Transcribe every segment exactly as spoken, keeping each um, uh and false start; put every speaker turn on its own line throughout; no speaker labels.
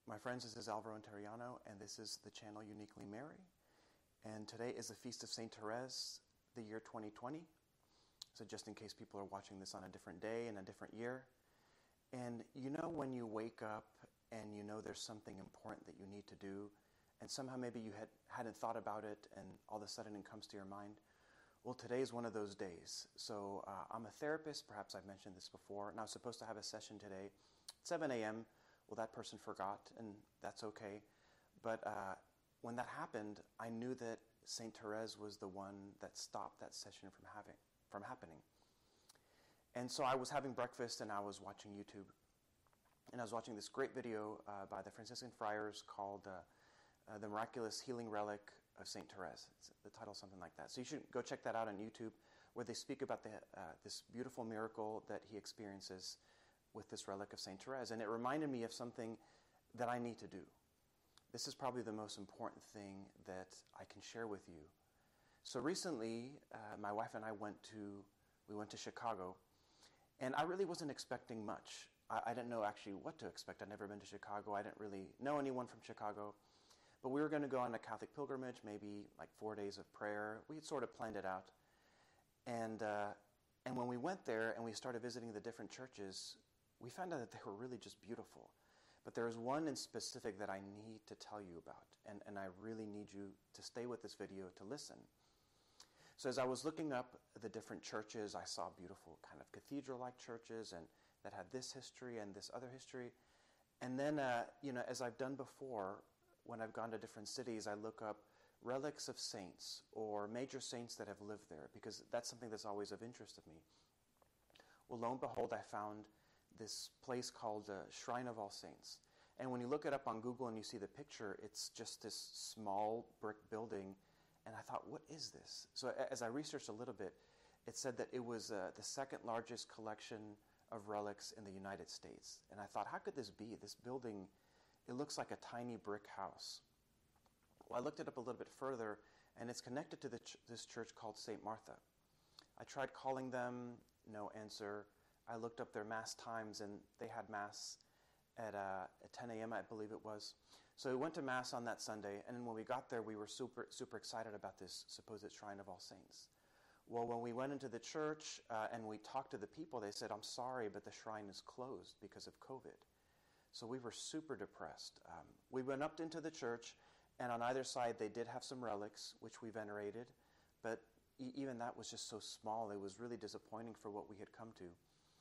My friends, this is Alvaro Interiano, and this is the channel Uniquely Mary. And today is the Feast of Saint Therese, the year twenty twenty. So just in case people are watching this on a different day in a different year. And you know when you wake up and you know there's something important that you need to do, and somehow maybe you had, hadn't thought about it, and all of a sudden it comes to your mind? Well, today is one of those days. So uh, I'm a therapist, perhaps I've mentioned this before, and I was supposed to have a session today at seven a.m., Well, that person forgot, and that's okay. But uh, when that happened, I knew that Saint Therese was the one that stopped that session from having, from happening. And so I was having breakfast, and I was watching YouTube. And I was watching this great video uh, by the Franciscan friars called uh, uh, The Miraculous Healing Relic of Saint Therese. It's, the title's something like that. So you should go check that out on YouTube, where they speak about the, uh, this beautiful miracle that he experiences with this relic of Saint Therese. And it reminded me of something that I need to do. This is probably the most important thing that I can share with you. So recently, uh, my wife and I went to, we went to Chicago, and I really wasn't expecting much. I, I didn't know actually what to expect. I'd never been to Chicago. I didn't really know anyone from Chicago. But we were going to go on a Catholic pilgrimage, maybe like four days of prayer. We had sort of planned it out. And, uh, and when we went there and we started visiting the different churches, we found out that they were really just beautiful. But there is one in specific that I need to tell you about, and, and I really need you to stay with this video to listen. So as I was looking up the different churches, I saw beautiful kind of cathedral-like churches and that had this history and this other history. And then, uh, you know, as I've done before, when I've gone to different cities, I look up relics of saints or major saints that have lived there, because that's something that's always of interest to me. Well, lo and behold, I found this place called uh, Shrine of All Saints. And when you look it up on Google and you see the picture, it's just this small brick building. And I thought, what is this? So as I researched a little bit, it said that it was uh, the second largest collection of relics in the United States. And I thought, how could this be? This building, it looks like a tiny brick house. Well, I looked it up a little bit further, and it's connected to the ch- this church called Saint Martha. I tried calling them, no answer. I looked up their Mass times, and they had Mass at, uh, at ten a.m., I believe it was. So we went to Mass on that Sunday, and when we got there, we were super super excited about this supposed Shrine of All Saints. Well, when we went into the church uh, and we talked to the people, they said, I'm sorry, but the shrine is closed because of COVID. So we were super depressed. Um, we went up into the church, and on either side, they did have some relics, which we venerated, but e- even that was just so small, it was really disappointing for what we had come to.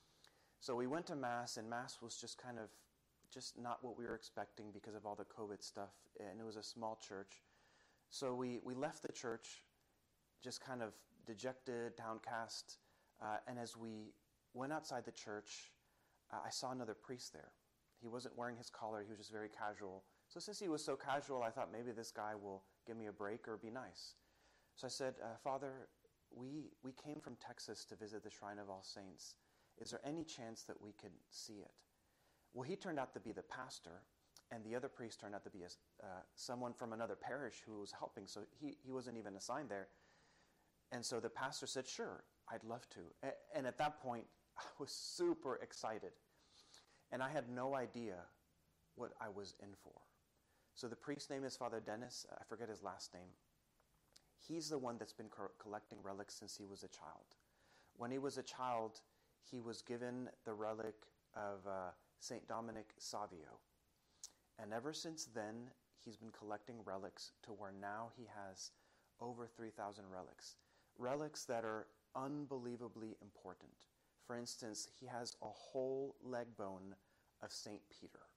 So we went to Mass, and Mass was just kind of just not what we were expecting because of all the COVID stuff, and it was a small church. So we, we left the church just kind of dejected, downcast, uh, and as we went outside the church, uh, I saw another priest there. He wasn't wearing his collar, he was just very casual. So since he was so casual, I thought maybe this guy will give me a break or be nice. So I said, uh, Father, we, we came from Texas to visit the Shrine of All Saints. Is there any chance that we could see it? Well, he turned out to be the pastor, and the other priest turned out to be a, uh, someone from another parish who was helping, so he, he wasn't even assigned there. And so the pastor said, sure, I'd love to. And, and at that point, I was super excited. And I had no idea what I was in for. So the priest's name is Father Dennis. I forget his last name. He's the one that's been co- collecting relics since he was a child. When he was a child, he was given the relic of uh, Saint Dominic Savio. And ever since then, he's been collecting relics to where now he has over three thousand relics. Relics that are unbelievably important. For instance, he has a whole leg bone of Saint Peter.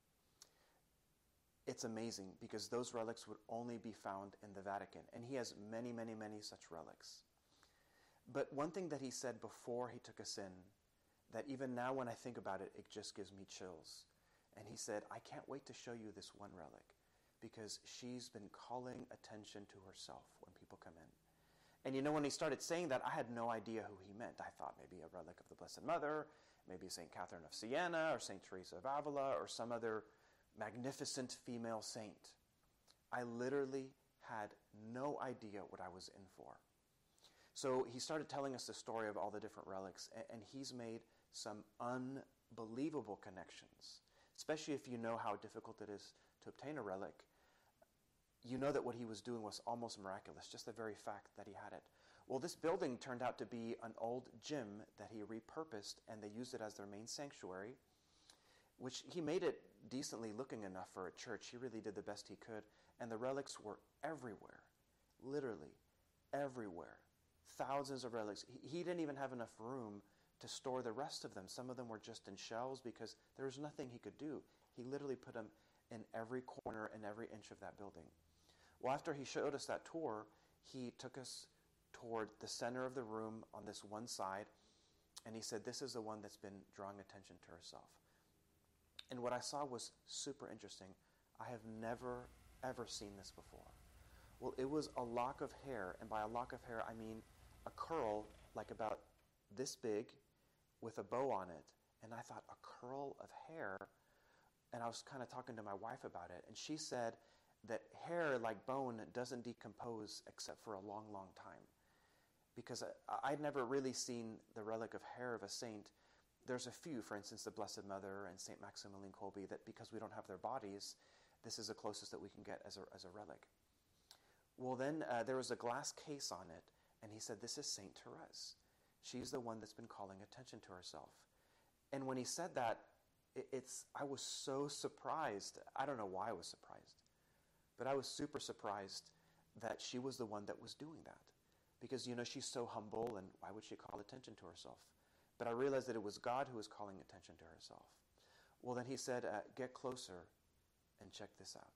It's amazing because those relics would only be found in the Vatican. And he has many, many, many such relics. But one thing that he said before he took us in, that even now when I think about it, it just gives me chills. And he said, I can't wait to show you this one relic because she's been calling attention to herself when people come in. And you know, when he started saying that, I had no idea who he meant. I thought maybe a relic of the Blessed Mother, maybe Saint Catherine of Siena, or Saint Teresa of Avila, or some other magnificent female saint. I literally had no idea what I was in for. So he started telling us the story of all the different relics, and he's made some unbelievable connections. especially if you know how difficult it is to obtain a relic, you know that what he was doing was almost miraculous, just the very fact that he had it. Well, this building turned out to be an old gym that he repurposed, and they used it as their main sanctuary, which he made it decently looking enough for a church. He really did the best he could, and the relics were everywhere, literally everywhere. Thousands of relics. He, he didn't even have enough room to store the rest of them. Some of them were just in shelves because there was nothing he could do. He literally put them in every corner and every inch of that building. Well, after he showed us that tour, he took us toward the center of the room on this one side, and he said, this is the one that's been drawing attention to herself. And what I saw was super interesting. I have never, ever seen this before. Well, it was a lock of hair, and by a lock of hair, I mean a curl like about this big with a bow on it. And I thought, a curl of hair? And I was kind of talking to my wife about it, and she said that hair, like bone, doesn't decompose except for a long, long time. Because I, I'd never really seen the relic of hair of a saint. There's a few, for instance, the Blessed Mother and Saint Maximilian Kolbe, that because we don't have their bodies, this is the closest that we can get as a, as a relic. Well, then uh, there was a glass case on it, and he said, this is Saint Therese. She's the one that's been calling attention to herself. And when he said that, it, it's I was so surprised. I don't know why I was surprised, but I was super surprised that she was the one that was doing that. Because, you know, she's so humble, and why would she call attention to herself? But I realized that it was God who was calling attention to herself. Well, then he said, uh, get closer and check this out.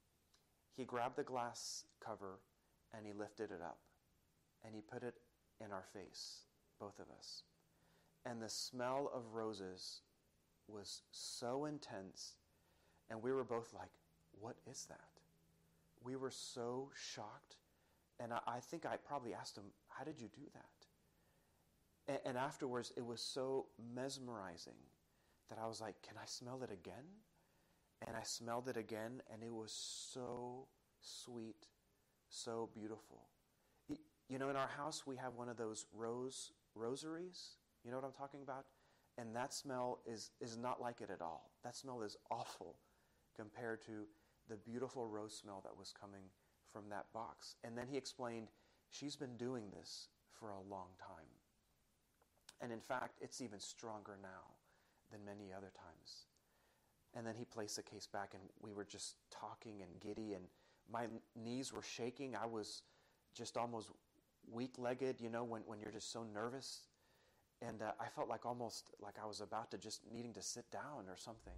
He grabbed the glass cover and he lifted it up and he put it in our face, both of us. And the smell of roses was so intense, and we were both like, what is that? We were so shocked, and I, I think I probably asked him, how did you do that? And, and afterwards, it was so mesmerizing that I was like, can I smell it again? And I smelled it again, and it was so sweet, so beautiful. You know, in our house, we have one of those rose rosaries. You know what I'm talking about? And that smell is, is not like it at all. That smell is awful compared to the beautiful rose smell that was coming from that box. And then he explained, she's been doing this for a long time. And in fact, it's even stronger now than many other times. And then he placed the case back, and we were just talking and giddy, and my knees were shaking. I was just almost weak-legged, you know, when, when you're just so nervous. And uh, I felt like almost like I was about to just needing to sit down or something.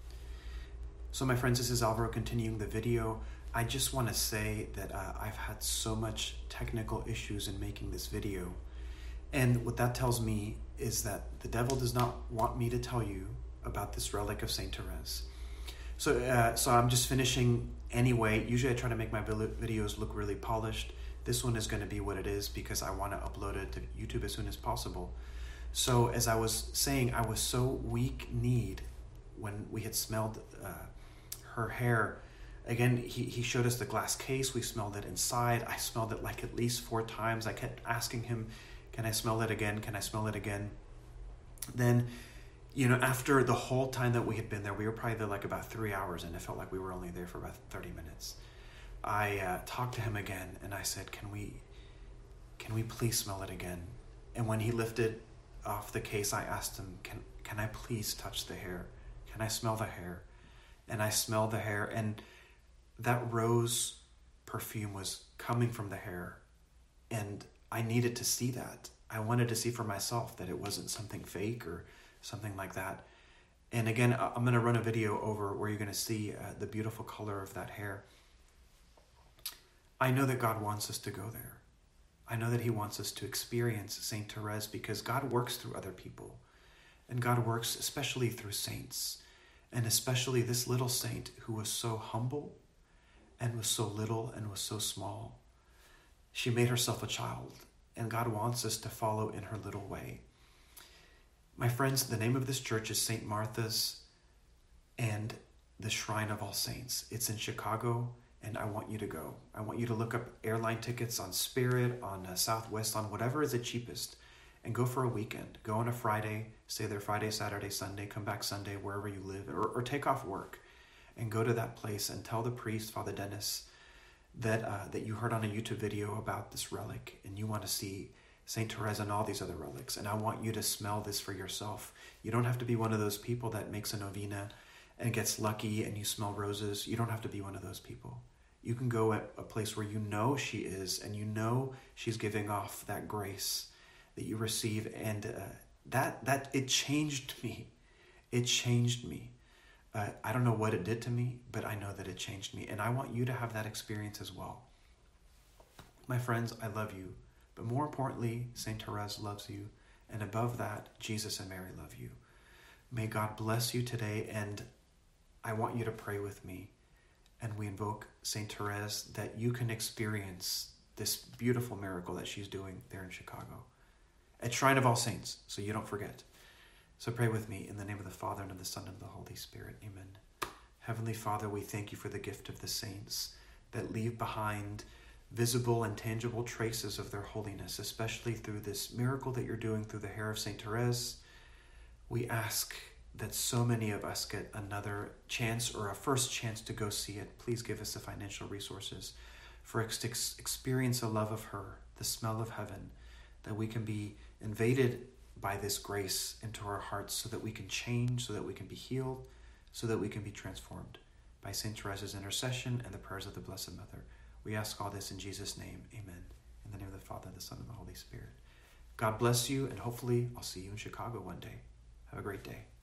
So my friends, this is Alvaro continuing the video. I just want to say that uh, I've had so much technical issues in making this video. And what that tells me is that the devil does not want me to tell you about this relic of Saint Therese. So, uh, so I'm just finishing anyway. Usually I try to make my videos look really polished. This one is going to be what it is because I want to upload it to YouTube as soon as possible. So as I was saying, I was so weak-kneed when we had smelled uh, her hair. Again, he, he showed us the glass case. We smelled it inside. I smelled it like at least four times. I kept asking him, can I smell it again? Can I smell it again? Then, you know, after the whole time that we had been there, we were probably there like about three hours, and it felt like we were only there for about thirty minutes. I uh, talked to him again, and I said, can we, can we please smell it again? And when he lifted off the case, I asked him, can, can I please touch the hair? Can I smell the hair? And I smelled the hair, and that rose perfume was coming from the hair, and I needed to see that. I wanted to see for myself that it wasn't something fake or something like that. And again, I'm going to run a video over where you're going to see uh, the beautiful color of that hair. I know that God wants us to go there. I know that he wants us to experience Saint Therese because God works through other people. And God works especially through saints. And especially this little saint who was so humble and was so little and was so small. She made herself a child, and God wants us to follow in her little way. My friends, the name of this church is Saint Martha's and the Shrine of All Saints. It's in Chicago, and I want you to go. I want you to look up airline tickets on Spirit, on uh, Southwest, on whatever is the cheapest,
and go for a weekend. Go on a Friday, stay there Friday, Saturday, Sunday, come back Sunday, wherever you live, or, or take off work and go to that place and tell the priest, Father Dennis, that uh, that you heard on a YouTube video about this relic and you want to see Saint Therese and all these other relics. And I want you to smell this for yourself. You don't have to be one of those people that makes a novena and gets lucky and you smell roses. You don't have to be one of those people. You can go at a place where you know she is and you know she's giving off that grace that you receive. And uh, that, that it changed me. It changed me. Uh, I don't know what it did to me, but I know that it changed me. And I want you to have that experience as well. My friends, I love you. But more importantly, Saint Therese loves you. And above that, Jesus and Mary love you. May God bless you today. And I want you to pray with me. And we invoke Saint Therese that you can experience this beautiful miracle that she's doing there in Chicago at Shrine of All Saints, so you don't forget. So pray with me in the name of the Father, and of the Son, and of the Holy Spirit. Amen. Heavenly Father, we thank you for the gift of the saints that leave behind visible and tangible traces of their holiness, especially through this miracle that you're doing through the hair of Saint Therese. We ask that so many of us get another chance or a first chance to go see it. Please give us the financial resources for ex- experience a love of her, the smell of heaven, that we can be invaded by this grace into our hearts so that we can change, so that we can be healed, so that we can be transformed by Saint Therese's intercession and the prayers of the Blessed Mother. We ask all this in Jesus' name. Amen. In the name of the Father, the Son, and the Holy Spirit. God bless you, and hopefully I'll see you in Chicago one day. Have a great day.